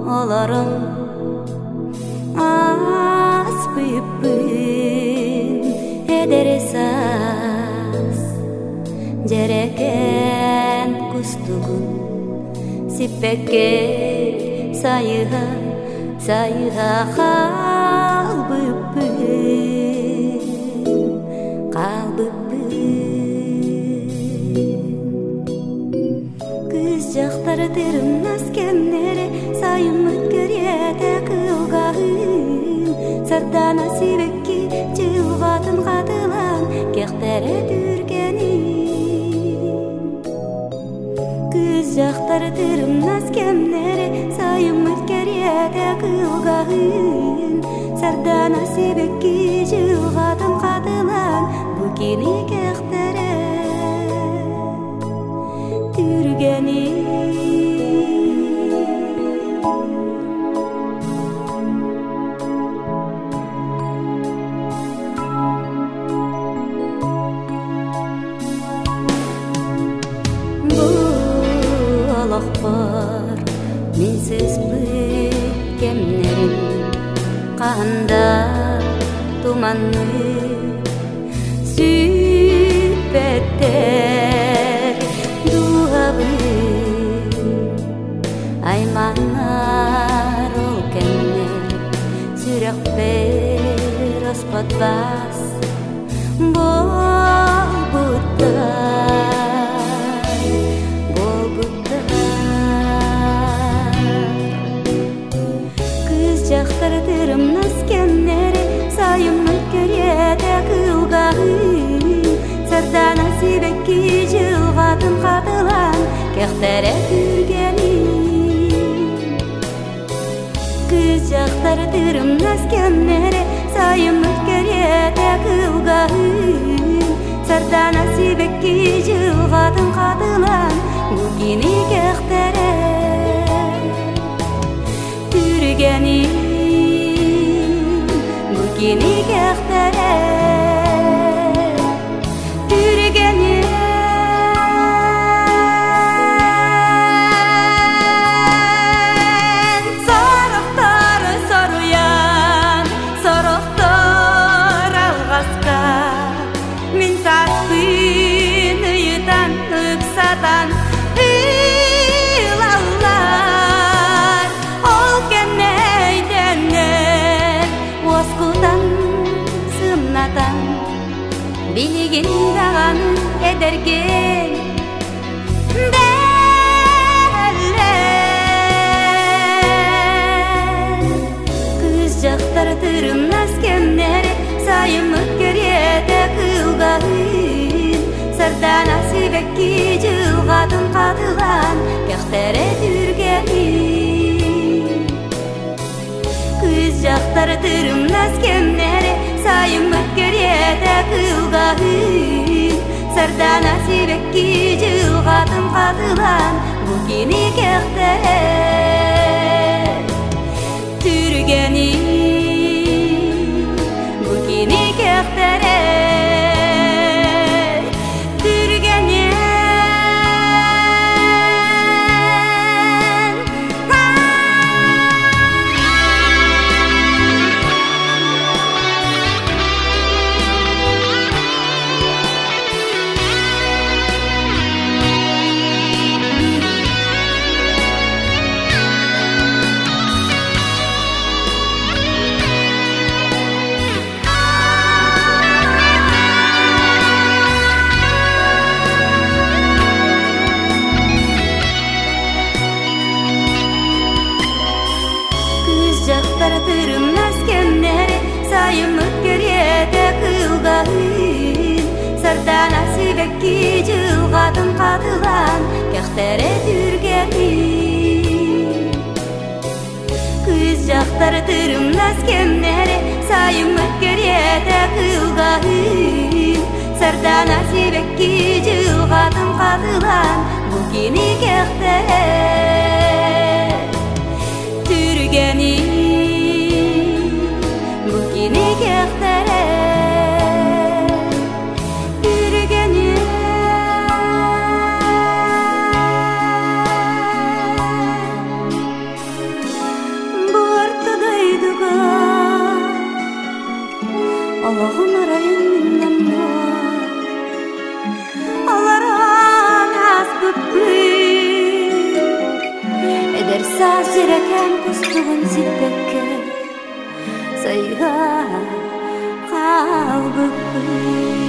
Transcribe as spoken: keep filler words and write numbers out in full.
олором ас büyüppün ederesas jereken kustugun sipeke sayıha sayıha kal büyüppün kal büyüppün kız jaktары tırmaz kemnere sayım ötköriyete kılgağın sardana sibekki çılgatın katılan kektere türgenin kız jaktары tırmaz kemnere sayım ötköriyete kılgağın sardana sibekki çılgatın katılan bukini kektere türgenin бар менсіз бүккеннерім қанда туманны сүппеттер дуабын айманар ол кеннер сүрек бер оспатбас бол бұттар бол бұттар кыз жақтары тырымнас кеннері сайым өткөреді кылгағын сардана сибекки жылғатын қатылан кектері түргенин кыз жақтары тырымнас кеннері сайым өткөреді кылгағын сардана сибекки жылғатын қатылан букини кектері түргенин букини кектері түргенин сорохтары соруян сорохтор алгаска мен саспын ыйытан ыксатан ыйлалар ол кеннейденнер оскутан сымнатан билигин даган эдерген белер кыз жактары тырымнас кемнери сайым өткөреді кылгағын сардана сибекки жылғатын қатылан кектері түргенин кыз жақтары тырымнас кемнери сайым өткөреді кылгағын сардана сибекки жылғатын қатылан букини кектері түргенин букини кектері түргенин жақтары тырымнас кемнері сайым өткөреді кылгағын сардана сибекки жылғатын қатылан кектері түргенин кыз жақтары тырымнас кемнері сайым өткөреді кылгағын сардана сибекки жылғатын қатылан букини кектері түргенин букини кектері түргенин берекем кустугун сиппекке сайга калбыкпын